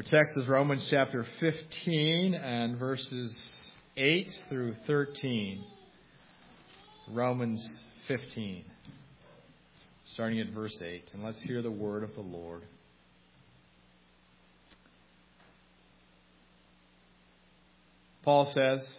Our text is Romans chapter 15 and verses 8 through 13. Romans 15, starting at verse 8. And let's hear the word of the Lord. Paul says,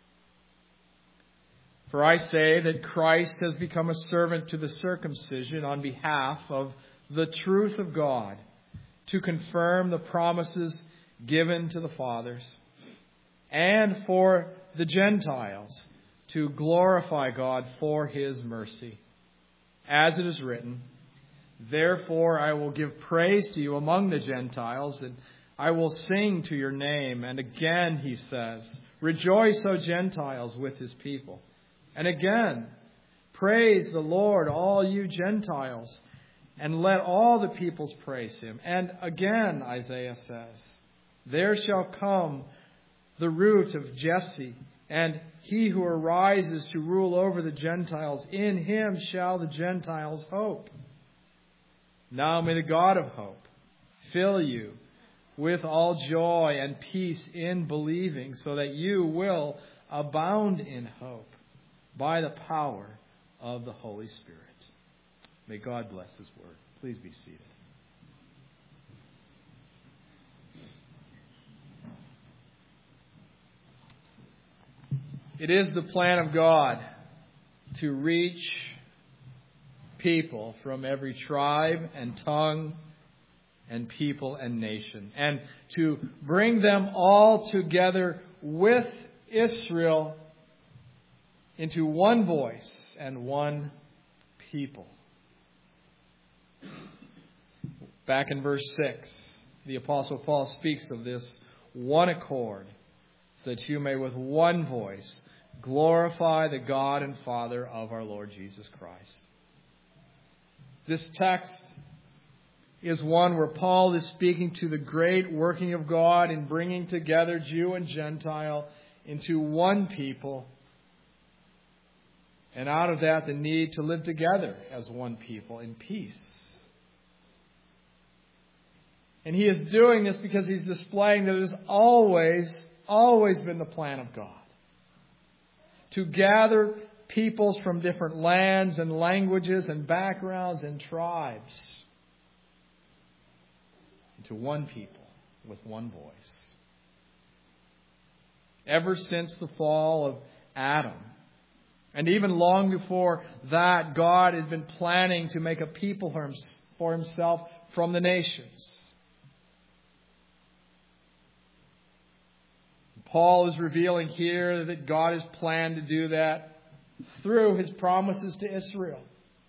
"For I say that Christ has become a servant to the circumcision on behalf of the truth of God, to confirm the promises given to the fathers, and for the Gentiles to glorify God for His mercy. As it is written, therefore I will give praise to you among the Gentiles, and I will sing to your name." And again he says, "Rejoice, O Gentiles, with His people." And again, "Praise the Lord, all you Gentiles, and let all the peoples praise Him." And again, Isaiah says, "There shall come the root of Jesse, and he who arises to rule over the Gentiles. In him shall the Gentiles hope." Now may the God of hope fill you with all joy and peace in believing, so that you will abound in hope by the power of the Holy Spirit. May God bless His word. Please be seated. It is the plan of God to reach people from every tribe and tongue and people and nation, and to bring them all together with Israel into one voice and one people. Back in verse 6, the Apostle Paul speaks of this one accord, so that you may with one voice glorify the God and Father of our Lord Jesus Christ. This text is one where Paul is speaking to the great working of God in bringing together Jew and Gentile into one people, and out of that the need to live together as one people in peace. And he is doing this because he's displaying that it has always been the plan of God to gather peoples from different lands and languages and backgrounds and tribes into one people with one voice. Ever since the fall of Adam, and even long before that, God had been planning to make a people for Himself from the nations. Paul is revealing here that God has planned to do that through His promises to Israel,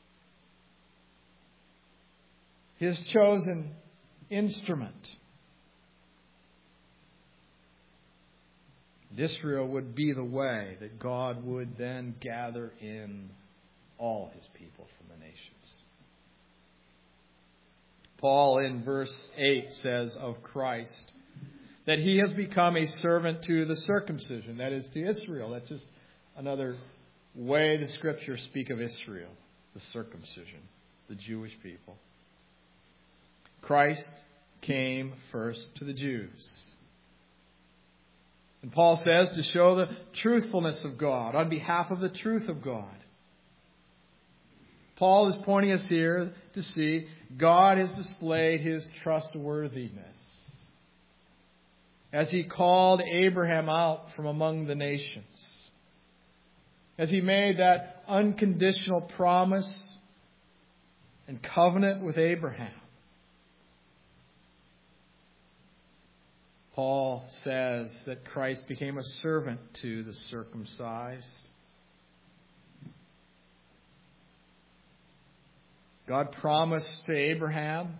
His chosen instrument. And Israel would be the way that God would then gather in all His people from the nations. Paul in verse 8 says of Christ that He has become a servant to the circumcision, that is, to Israel. That's just another way the Scriptures speak of Israel, the circumcision, the Jewish people. Christ came first to the Jews. And Paul says to show the truthfulness of God on behalf of the truth of God. Paul is pointing us here to see God has displayed His trustworthiness as He called Abraham out from among the nations, as He made that unconditional promise and covenant with Abraham. Paul says that Christ became a servant to the circumcised. God promised to Abraham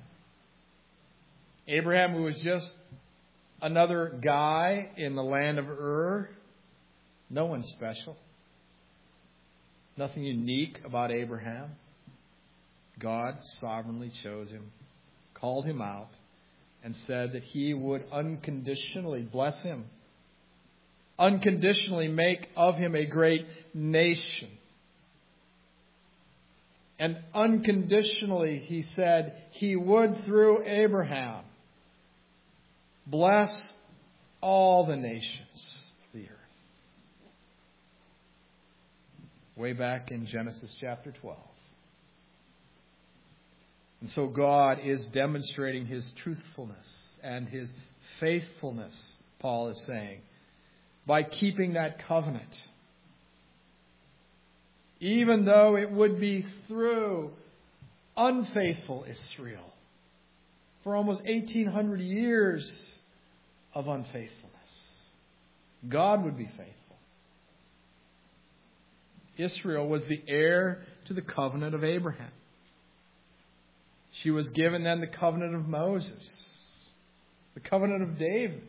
who was just another guy in the land of Ur, no one special, nothing unique about Abraham. God sovereignly chose him, called him out, and said that He would unconditionally bless him, unconditionally make of him a great nation. And unconditionally, He said, He would, through Abraham, bless all the nations of the earth. Way back in Genesis chapter 12. And so God is demonstrating His truthfulness and His faithfulness, Paul is saying, by keeping that covenant. Even though it would be through unfaithful Israel for almost 1,800 years of unfaithfulness. God would be faithful. Israel was the heir to the covenant of Abraham. She was given then the covenant of Moses, the covenant of David.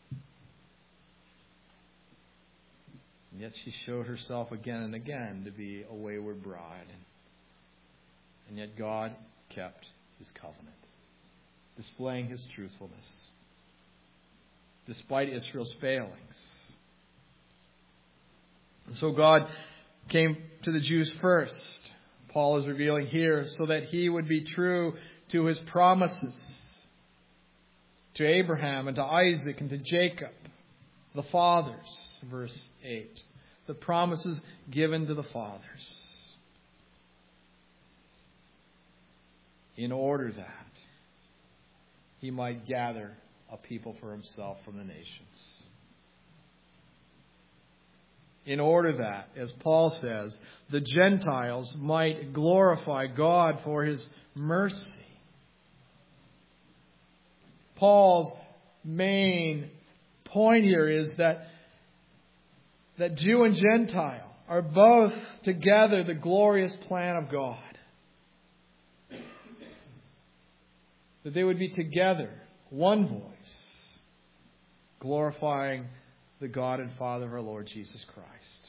And yet she showed herself again and again to be a wayward bride. And yet God kept His covenant, displaying His truthfulness, despite Israel's failings. And so God came to the Jews first. Paul is revealing here so that He would be true to His promises to Abraham and to Isaac and to Jacob, the fathers, verse 8. The promises given to the fathers. In order that He might gather a people for Himself from the nations. In order that, as Paul says, the Gentiles might glorify God for His mercy. Paul's main point here is that Jew and Gentile are both together the glorious plan of God. That they would be together, one voice, glorifying the God and Father of our Lord Jesus Christ.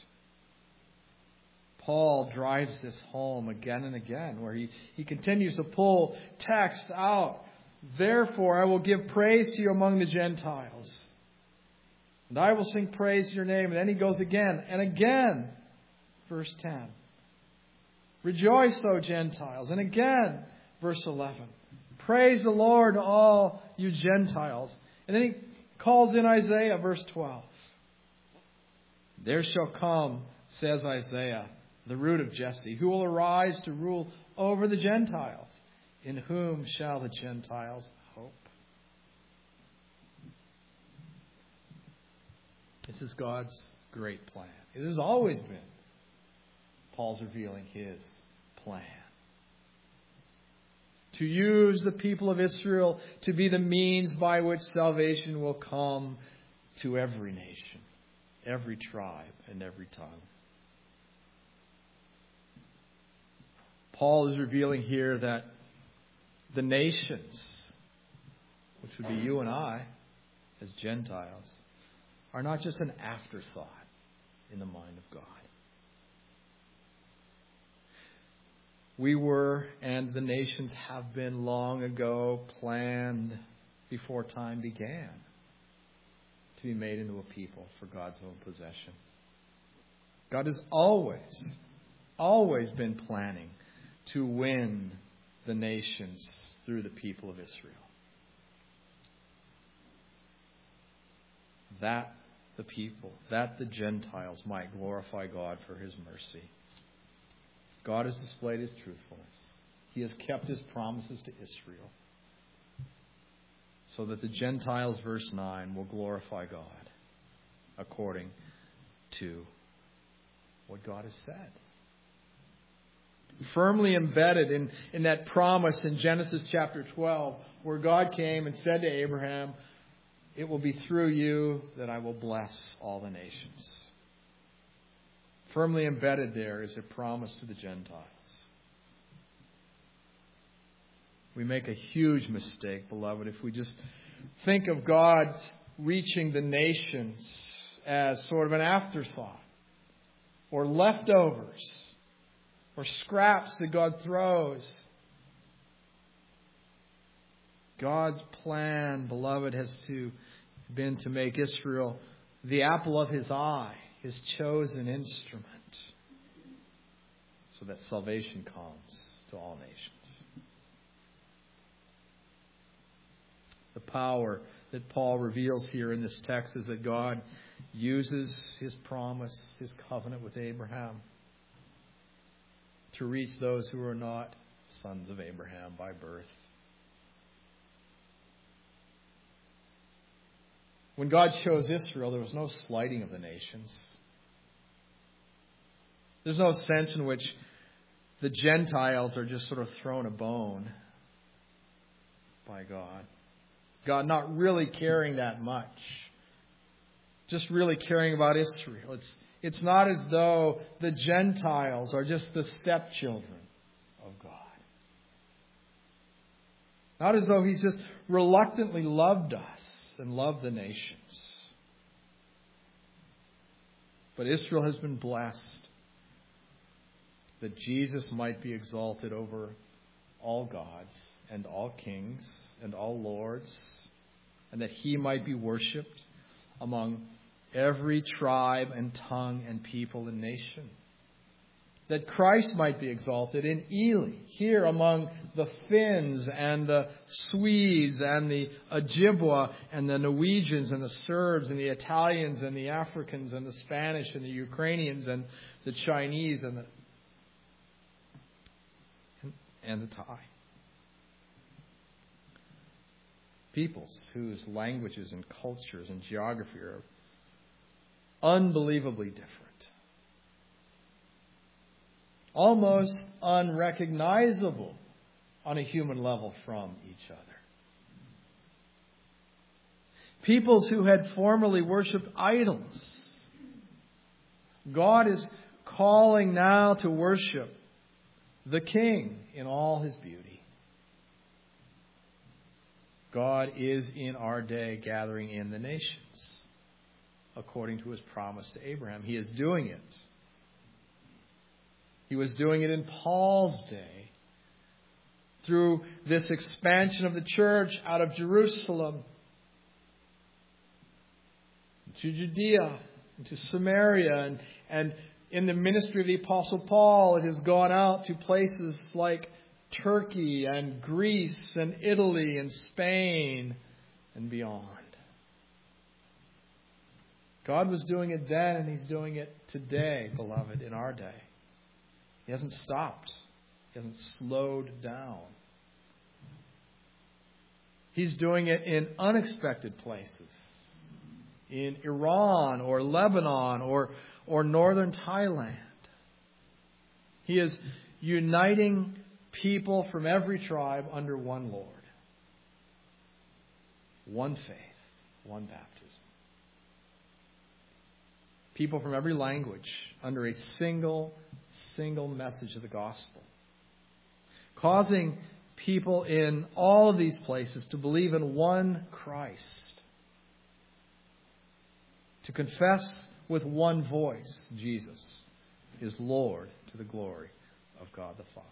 Paul drives this home again and again, where he continues to pull text out. Therefore, I will give praise to you among the Gentiles, and I will sing praise to your name. And then he goes again and again, verse 10. Rejoice, O Gentiles. And again, verse 11. Praise the Lord, all you Gentiles. And then he calls in Isaiah, verse 12. There shall come, says Isaiah, the root of Jesse, who will arise to rule over the Gentiles. In whom shall the Gentiles hope? This is God's great plan. It has always been. Paul's revealing His plan. To use the people of Israel to be the means by which salvation will come to every nation, every tribe, and every tongue. Paul is revealing here that the nations, which would be you and I as Gentiles, are not just an afterthought in the mind of God. We were, and the nations have been long ago planned before time began to be made into a people for God's own possession. God has always been planning to win the nations through the people of Israel. That the Gentiles might glorify God for His mercy. God has displayed His truthfulness. He has kept His promises to Israel, so that the Gentiles, verse 9, will glorify God according to what God has said. Firmly embedded in that promise in Genesis chapter 12, where God came and said to Abraham, it will be through you that I will bless all the nations. Firmly embedded there is a promise to the Gentiles. We make a huge mistake, beloved, if we just think of God reaching the nations as sort of an afterthought, or leftovers, or scraps that God throws. God's plan, beloved, has been to make Israel the apple of His eye, His chosen instrument, so that salvation comes to all nations. The power that Paul reveals here in this text is that God uses His promise, His covenant with Abraham, to reach those who are not sons of Abraham by birth. When God chose Israel, there was no slighting of the nations. There's no sense in which the Gentiles are just sort of thrown a bone by God. God not really caring that much. Just really caring about Israel. It's not as though the Gentiles are just the stepchildren of God. Not as though He's just reluctantly loved us and loved the nations. But Israel has been blessed that Jesus might be exalted over all gods and all kings and all lords, and that He might be worshipped among every tribe and tongue and people and nation. That Christ might be exalted in Ely, here among the Finns and the Swedes and the Ojibwa and the Norwegians and the Serbs and the Italians and the Africans and the Spanish and the Ukrainians and the Chinese and the Thai. Peoples whose languages and cultures and geography are unbelievably different. Almost unrecognizable on a human level from each other. Peoples who had formerly worshipped idols. God is calling now to worship the King in all His beauty. God is in our day gathering in the nations according to His promise to Abraham. He is doing it. He was doing it in Paul's day through this expansion of the church out of Jerusalem to Judea, to Samaria, and in the ministry of the Apostle Paul, it has gone out to places like Turkey and Greece and Italy and Spain and beyond. God was doing it then, and He's doing it today, beloved, in our day. He hasn't stopped. He hasn't slowed down. He's doing it in unexpected places. In Iran or Lebanon or northern Thailand. He is uniting people from every tribe under one Lord. One faith, one baptism. People from every language under a single message of the gospel. Causing people in all of these places to believe in one Christ. To confess with one voice, Jesus is Lord to the glory of God the Father.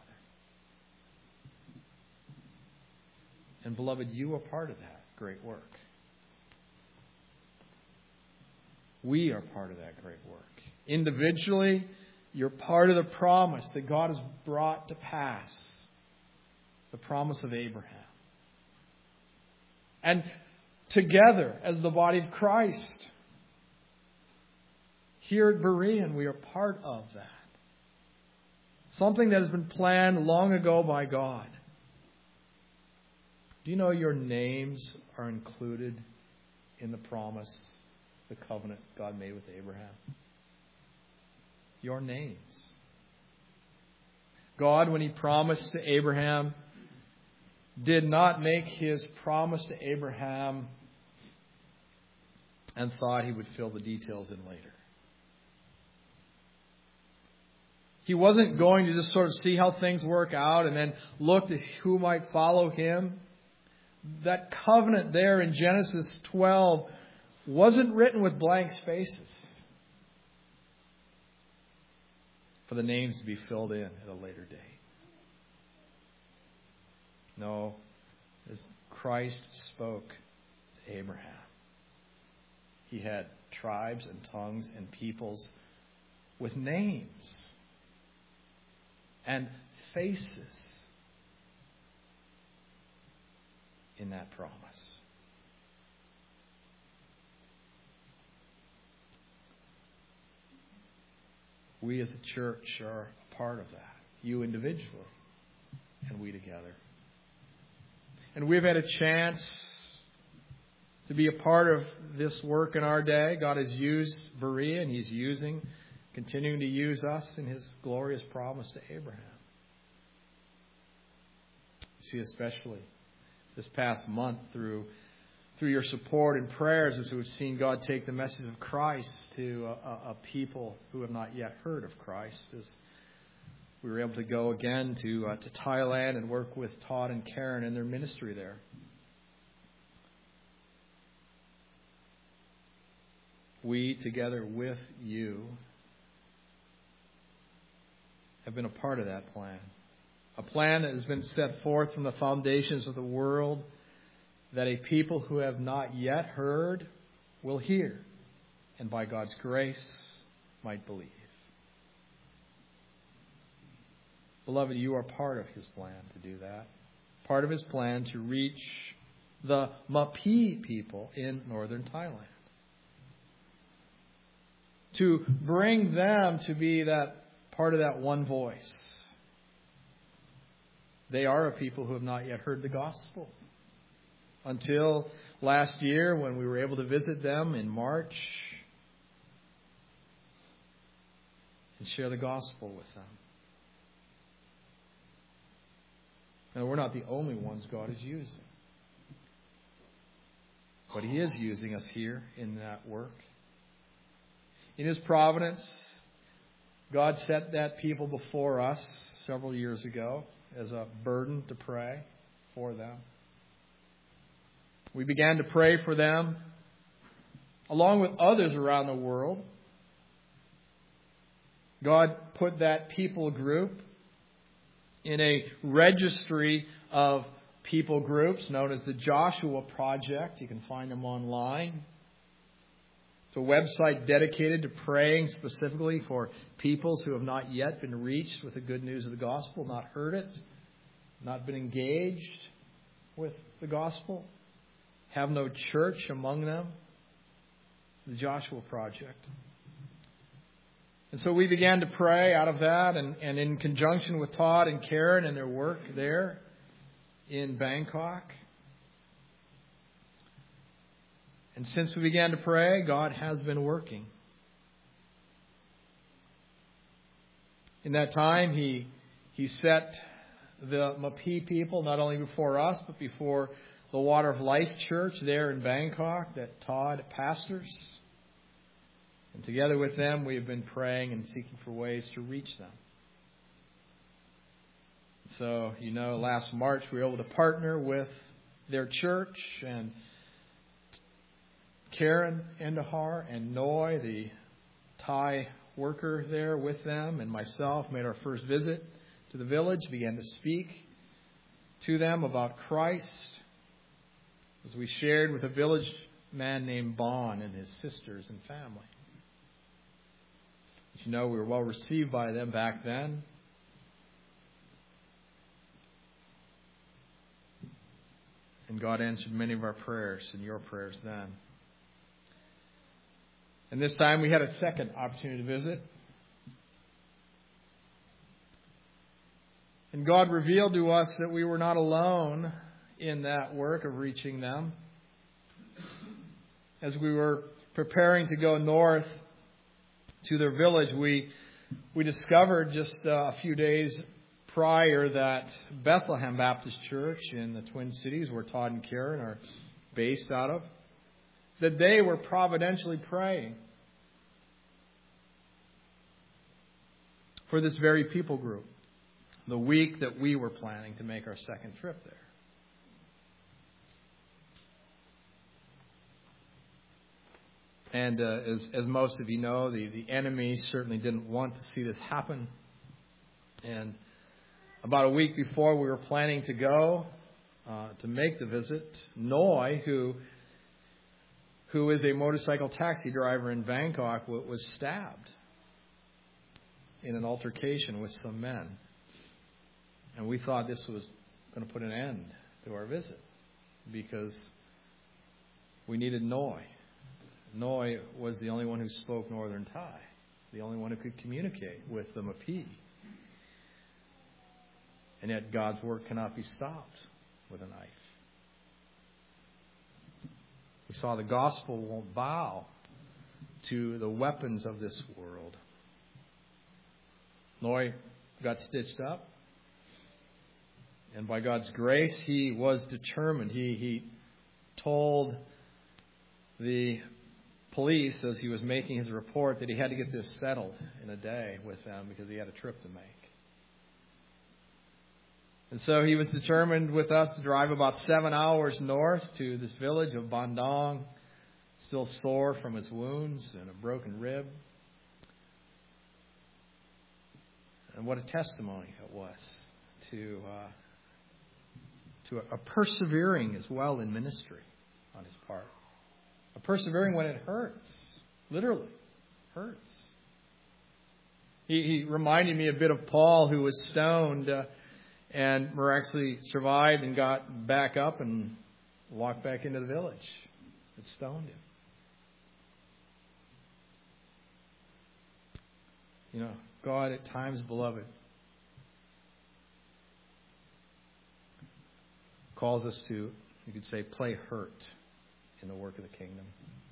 And beloved, you are part of that great work. We are part of that great work. Individually, you're part of the promise that God has brought to pass. The promise of Abraham. And together, as the body of Christ, here at Berean, we are part of that. Something that has been planned long ago by God. Do you know your names are included in the promise, the covenant God made with Abraham? Your names. God, when He promised to Abraham, did not make His promise to Abraham and thought He would fill the details in later. He wasn't going to just sort of see how things work out and then look to who might follow Him. That covenant there in Genesis 12 wasn't written with blank spaces for the names to be filled in at a later date. No, as Christ spoke to Abraham, He had tribes and tongues and peoples with names and faces in that promise. We as a church are a part of that. You individually and we together. And we've had a chance to be a part of this work in our day. God has used Berea, and He's continuing to use us in His glorious promise to Abraham. You see, especially this past month through your support and prayers, as we've seen God take the message of Christ to a people who have not yet heard of Christ, as we were able to go again to Thailand and work with Todd and Karen in their ministry there. We, together with you, have been a part of that plan. A plan that has been set forth from the foundations of the world, that a people who have not yet heard will hear, and by God's grace might believe. Beloved, you are part of His plan to do that. Part of His plan to reach the Mapi people in northern Thailand. To bring them to be that part of that one voice. They are a people who have not yet heard the gospel. Until last year, when we were able to visit them in March and share the gospel with them. Now, we're not the only ones God is using. But He is using us here in that work. In His providence, God set that people before us several years ago as a burden to pray for them. We began to pray for them along with others around the world. God put that people group in a registry of people groups known as the Joshua Project. You can find them online. It's a website dedicated to praying specifically for peoples who have not yet been reached with the good news of the gospel, not heard it, not been engaged with the gospel, have no church among them. The Joshua Project. And so we began to pray out of that, and in conjunction with Todd and Karen and their work there in Bangkok. And since we began to pray, God has been working. In that time, He set the Mapi people not only before us, but before the Water of Life Church there in Bangkok that Todd pastors. And together with them, we have been praying and seeking for ways to reach them. So, last March we were able to partner with their church, and Karen Endahar and Noi, the Thai worker there with them, and myself made our first visit to the village, began to speak to them about Christ as we shared with a village man named Bon and his sisters and family. As you know, we were well received by them back then. And God answered many of our prayers and your prayers then. And this time we had a second opportunity to visit. And God revealed to us that we were not alone in that work of reaching them. As we were preparing to go north to their village, we discovered just a few days prior that Bethlehem Baptist Church in the Twin Cities, where Todd and Karen are based out of, that they were providentially praying for this very people group the week that we were planning to make our second trip there. And as most of you know, the enemy certainly didn't want to see this happen. And about a week before we were planning to go to make the visit, Noi, who is a motorcycle taxi driver in Bangkok, was stabbed in an altercation with some men. And we thought this was going to put an end to our visit because we needed Noi. Noi was the only one who spoke Northern Thai. the only one who could communicate with the Mapi. And yet God's work cannot be stopped with a knife. We saw the gospel won't bow to the weapons of this world. Noy got stitched up. And by God's grace, he was determined. He told the police as he was making his report that he had to get this settled in a day with them because he had a trip to make. And so he was determined with us to drive about 7 hours north to this village of Bandang, still sore from his wounds and a broken rib. And what a testimony it was to a persevering as well in ministry on his part. A persevering when it hurts. Literally hurts. He reminded me a bit of Paul, who was stoned and miraculously survived and got back up and walked back into the village that stoned him. You know, God at times, beloved, calls us to, you could say, play hurt in the work of the kingdom.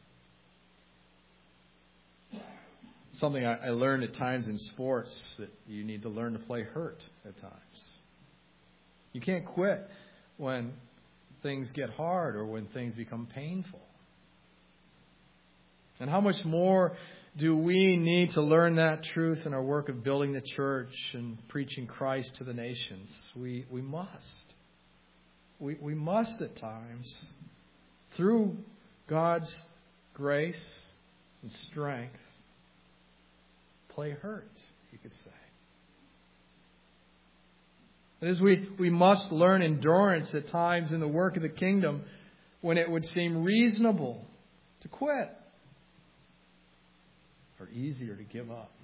Something I learned at times in sports, that you need to learn to play hurt at times. You can't quit when things get hard or when things become painful. And how much more do we need to learn that truth in our work of building the church and preaching Christ to the nations? We must. We must at times, through God's grace and strength, play hurt, you could say. That is, we must learn endurance at times in the work of the kingdom when it would seem reasonable to quit or easier to give up.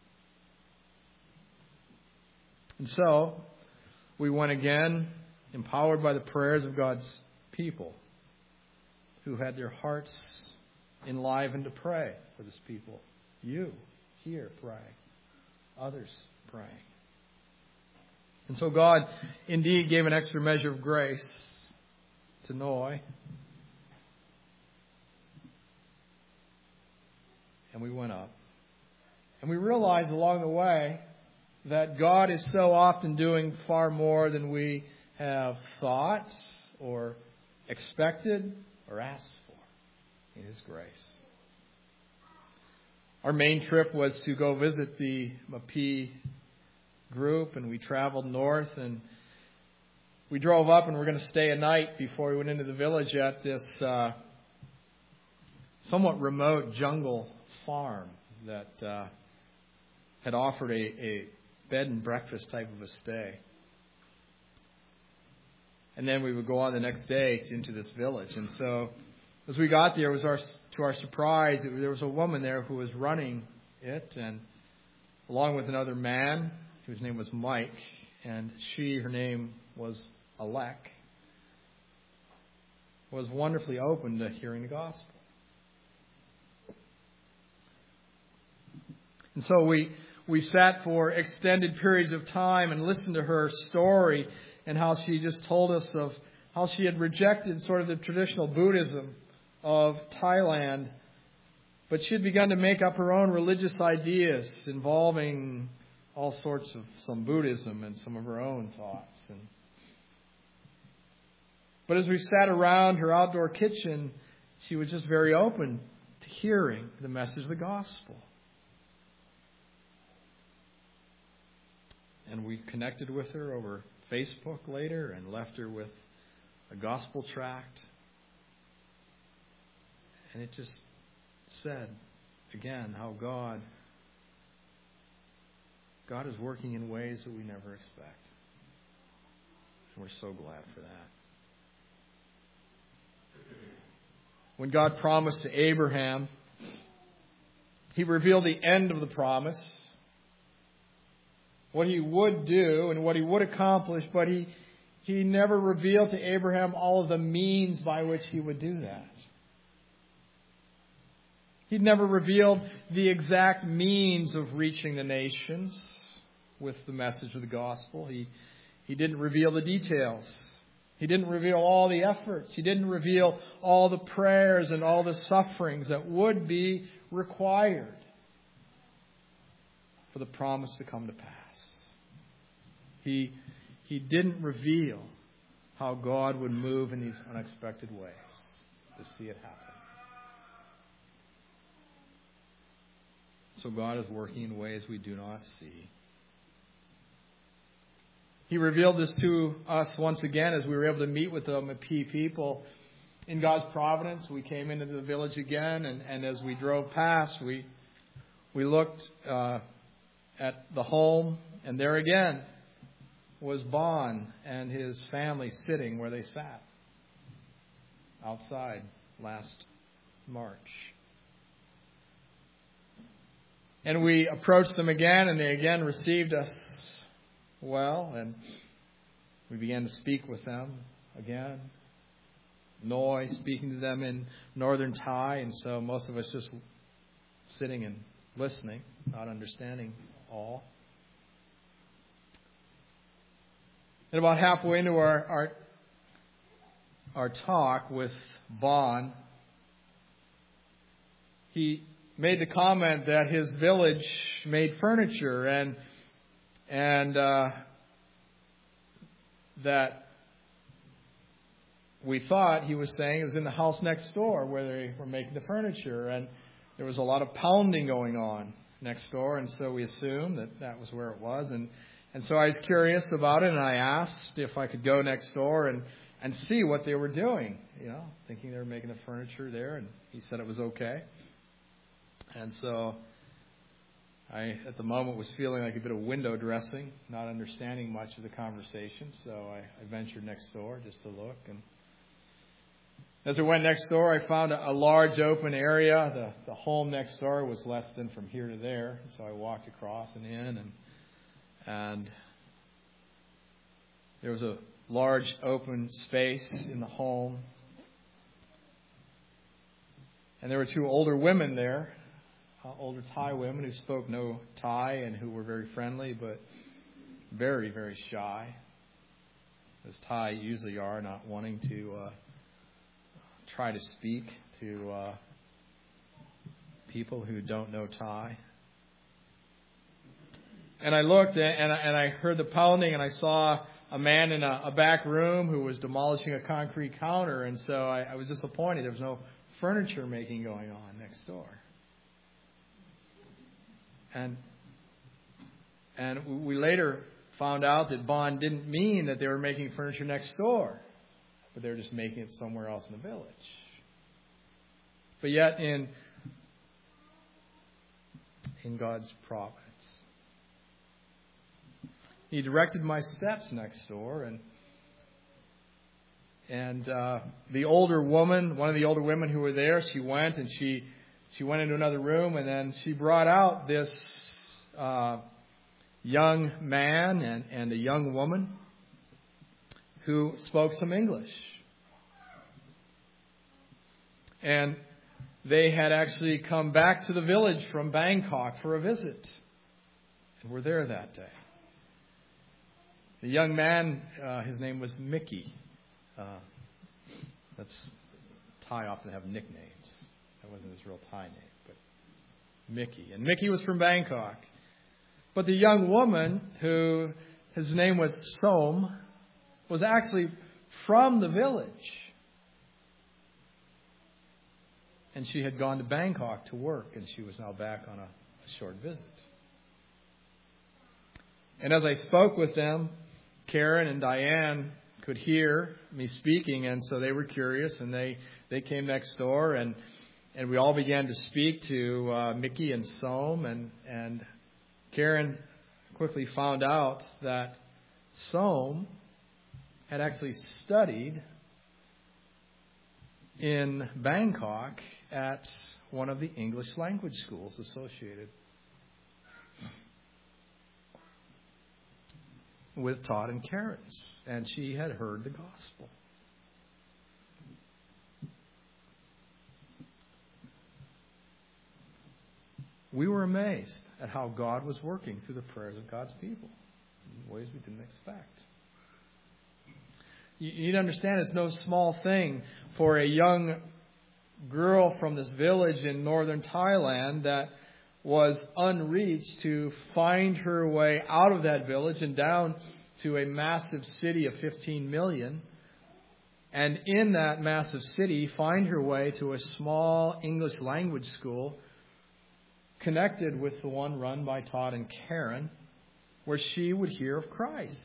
And so, we went again, empowered by the prayers of God's people who had their hearts enlivened to pray for this people. You here praying, others praying. And so God indeed gave an extra measure of grace to Noy. And we went up. And we realized along the way that God is so often doing far more than we have thought or expected or asked for in His grace. Our main trip was to go visit the Mapi group, and we traveled north, and we drove up, and we're going to stay a night before we went into the village at this somewhat remote jungle farm that had offered a bed and breakfast type of a stay. And then we would go on the next day into this village. And so as we got there, to our surprise, there was a woman there who was running it, and along with another man whose name was Mike, and her name was Alec, was wonderfully open to hearing the gospel. And so we sat for extended periods of time and listened to her story and how she just told us of how she had rejected sort of the traditional Buddhism of Thailand, but she had begun to make up her own religious ideas involving all sorts of some Buddhism and some of her own thoughts. But as we sat around her outdoor kitchen, she was just very open to hearing the message of the gospel. And we connected with her over Facebook later and left her with a gospel tract. And it just said, again, how God is working in ways that we never expect. And we're so glad for that. When God promised to Abraham, He revealed the end of the promise, what He would do and what He would accomplish, but He never revealed to Abraham all of the means by which He would do that. He'd never revealed the exact means of reaching the nations with the message of the gospel. He didn't reveal the details. He didn't reveal all the efforts. He didn't reveal all the prayers and all the sufferings that would be required for the promise to come to pass. He didn't reveal how God would move in these unexpected ways to see it happen. So God is working in ways we do not see. He revealed this to us once again as we were able to meet with the Mapee people. In God's providence, we came into the village again, and as we drove past, we looked at the home, and there again was Bon and his family sitting where they sat outside last March. And we approached them again, and they again received us well, and we began to speak with them again. Noi speaking to them in Northern Thai, and so most of us just sitting and listening, not understanding all. And about halfway into our talk with Bon, he made the comment that his village made furniture and that we thought he was saying it was in the house next door where they were making the furniture, and there was a lot of pounding going on next door, and so we assumed that was where it was, and so I was curious about it, and I asked if I could go next door and see what they were doing, thinking they were making the furniture there, and he said it was okay. And so I, at the moment, was feeling like a bit of window dressing, not understanding much of the conversation. So I ventured next door just to look. And as I went next door, I found a large open area. The home next door was less than from here to there. So I walked across and in, and there was a large open space in the home. And there were two older women there. Older Thai women who spoke no Thai and who were very friendly, but very, very shy, as Thai usually are, not wanting to try to speak to people who don't know Thai. And I looked and I heard the pounding, and I saw a man in a back room who was demolishing a concrete counter, and so I was disappointed. There was no furniture making going on next door. And we later found out that Bon didn't mean that they were making furniture next door, but they were just making it somewhere else in the village. But yet, in God's providence, He directed my steps next door, and the older woman, one of the older women who were there, she went and she went into another room, and then she brought out this young man and a young woman who spoke some English. And they had actually come back to the village from Bangkok for a visit, and were there that day. The young man, his name was Mickey. Thai often have nicknames. That wasn't his real Thai name, but Mickey. And Mickey was from Bangkok. But the young woman, who his name was Som, was actually from the village. And she had gone to Bangkok to work, and she was now back on a short visit. And as I spoke with them, Karen and Diane could hear me speaking, and so they were curious, and they came next door, and we all began to speak to Mickey and Som, and Karen quickly found out that Som had actually studied in Bangkok at one of the English language schools associated with Todd and Karen's, and she had heard the gospel. we were amazed at how God was working through the prayers of God's people in ways we didn't expect. You need to understand it's no small thing for a young girl from this village in northern Thailand that was unreached to find her way out of that village and down to a massive city of 15 million. And in that massive city, find her way to a small English language school connected with the one run by Todd and Karen, where she would hear of Christ.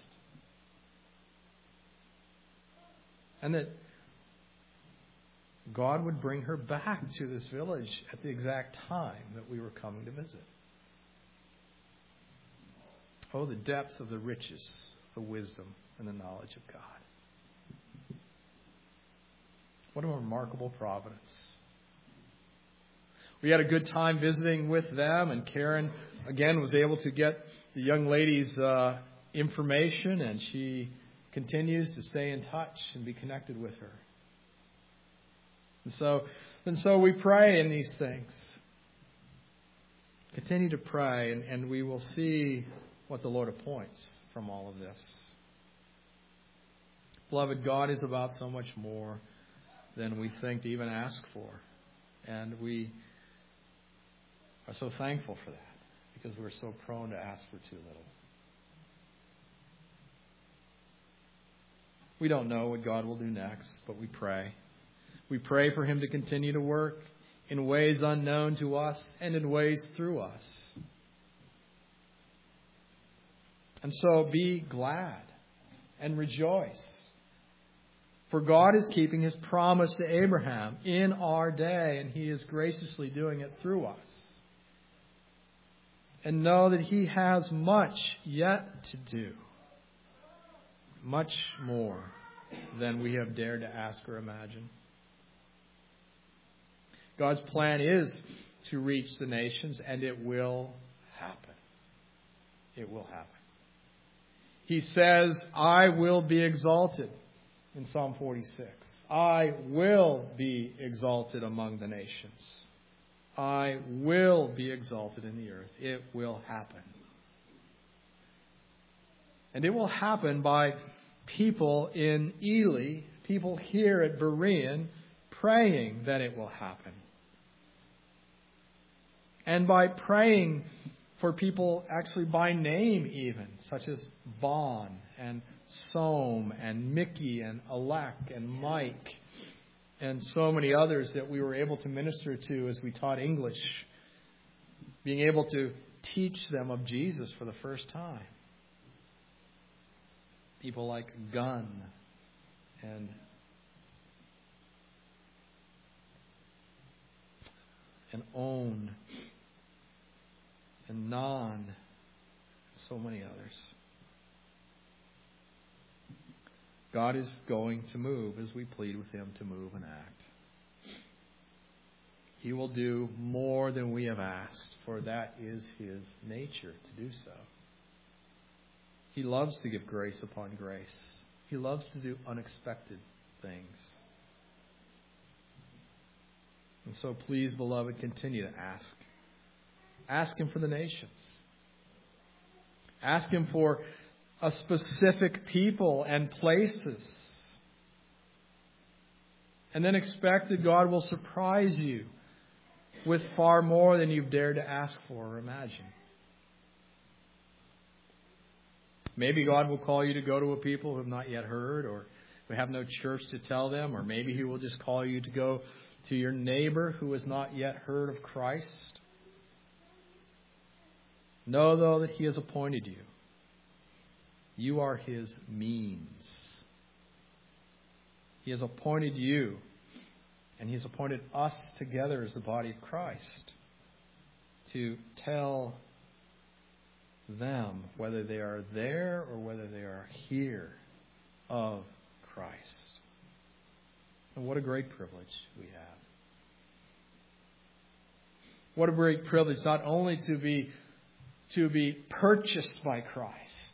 And that God would bring her back to this village at the exact time that we were coming to visit. Oh, the depth of the riches, the wisdom, and the knowledge of God. What a remarkable providence. We had a good time visiting with them, and Karen, again, was able to get the young lady's information, and she continues to stay in touch and be connected with her. And so we pray in these things. Continue to pray, and we will see what the Lord appoints from all of this. Beloved, God is about so much more than we think to even ask for. And we are so thankful for that, because we're so prone to ask for too little. We don't know what God will do next, but we pray. We pray for Him to continue to work in ways unknown to us and in ways through us. And so be glad and rejoice. For God is keeping His promise to Abraham in our day, and He is graciously doing it through us. And know that He has much yet to do. Much more than we have dared to ask or imagine. God's plan is to reach the nations, and it will happen. It will happen. He says, I will be exalted in Psalm 46. I will be exalted among the nations. I will be exalted in the earth. It will happen. And it will happen by people in Ely, people here at Berean, praying that it will happen. And by praying for people actually by name even, such as Vaughn and Soam and Mickey and Alec and Mike and so many others that we were able to minister to as we taught English, being able to teach them of Jesus for the first time. People like Gunn and Own and Nan, and so many others. God is going to move as we plead with Him to move and act. He will do more than we have asked, for that is His nature to do so. He loves to give grace upon grace. He loves to do unexpected things. And so please, beloved, continue to ask. Ask Him for the nations. Ask Him for a specific people and places. And then expect that God will surprise you with far more than you've dared to ask for or imagine. Maybe God will call you to go to a people who have not yet heard, or who have no church to tell them, or maybe He will just call you to go to your neighbor who has not yet heard of Christ. Know, though, that He has appointed you. You are His means. He has appointed you, and He has appointed us together as the body of Christ to tell them, whether they are there or whether they are here, of Christ. And what a great privilege we have. What a great privilege not only to be purchased by Christ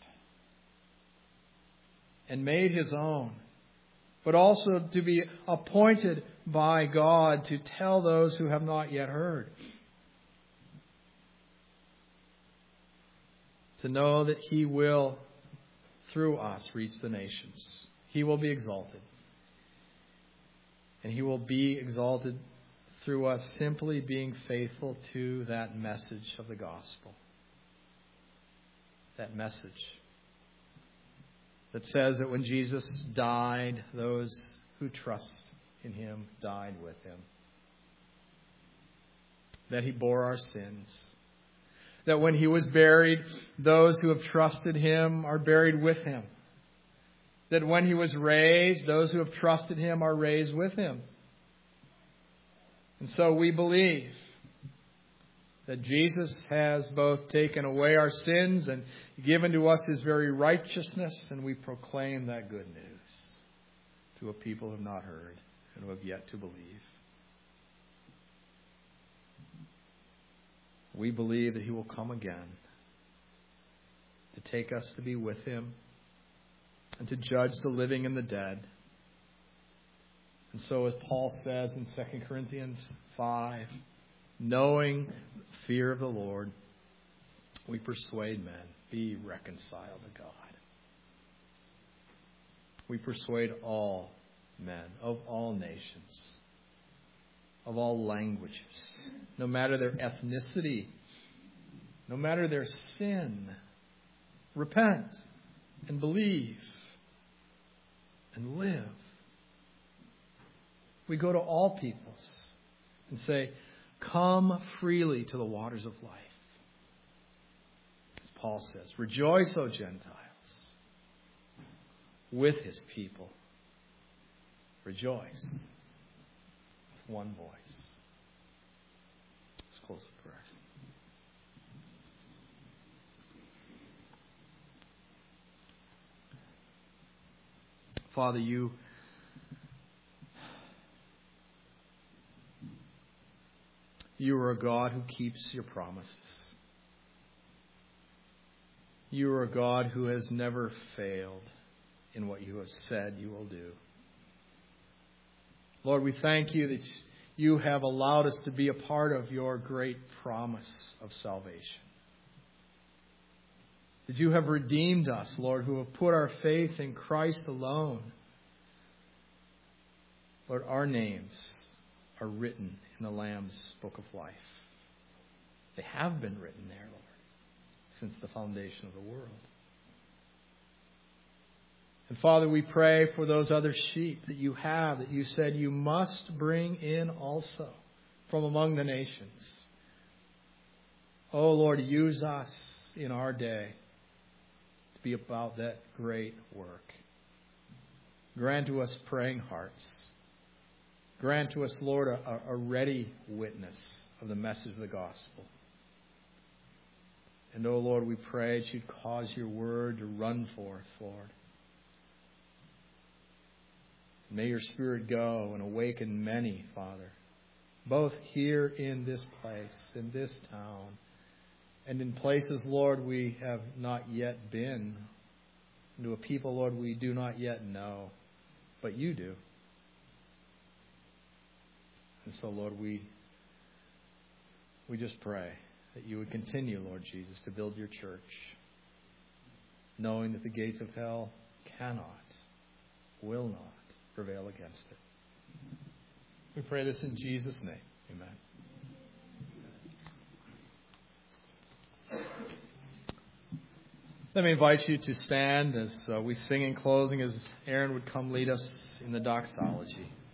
and made His own, but also to be appointed by God to tell those who have not yet heard. to know that He will, through us, reach the nations. He will be exalted. And He will be exalted through us simply being faithful to that message of the gospel. That message that says that when Jesus died, those who trust in Him died with Him. That He bore our sins. That when He was buried, those who have trusted Him are buried with Him. That when He was raised, those who have trusted Him are raised with Him. And so we believe that Jesus has both taken away our sins and given to us His very righteousness, and we proclaim that good news to a people who have not heard and who have yet to believe. We believe that He will come again to take us to be with Him and to judge the living and the dead. And so, as Paul says in 2 Corinthians 5, knowing the fear of the Lord, we persuade men, be reconciled to God. We persuade all men of all nations, of all languages, no matter their ethnicity, no matter their sin. Repent and believe and live. We go to all peoples and say, come freely to the waters of life. As Paul says, rejoice, O Gentiles, with His people. Rejoice with one voice. Let's close with prayer. Father, You are a God who keeps Your promises. You are a God who has never failed in what You have said You will do. Lord, we thank You that You have allowed us to be a part of Your great promise of salvation. That You have redeemed us, Lord, who have put our faith in Christ alone. Lord, our names are written in the Lamb's book of life. They have been written there, Lord, since the foundation of the world. And Father, we pray for those other sheep that You have, that You said You must bring in also from among the nations. Oh Lord, use us in our day to be about that great work. Grant to us praying hearts. Grant to us, Lord, a ready witness of the message of the gospel. And, oh Lord, we pray that You'd cause Your word to run forth, Lord. May Your Spirit go and awaken many, Father, both here in this place, in this town, and in places, Lord, we have not yet been, and to a people, Lord, we do not yet know, but You do. And so, Lord, we just pray that You would continue, Lord Jesus, to build Your church, knowing that the gates of hell cannot, will not prevail against it. We pray this in Jesus' name. Amen. Let me invite you to stand as we sing in closing, as Aaron would come lead us in the doxology.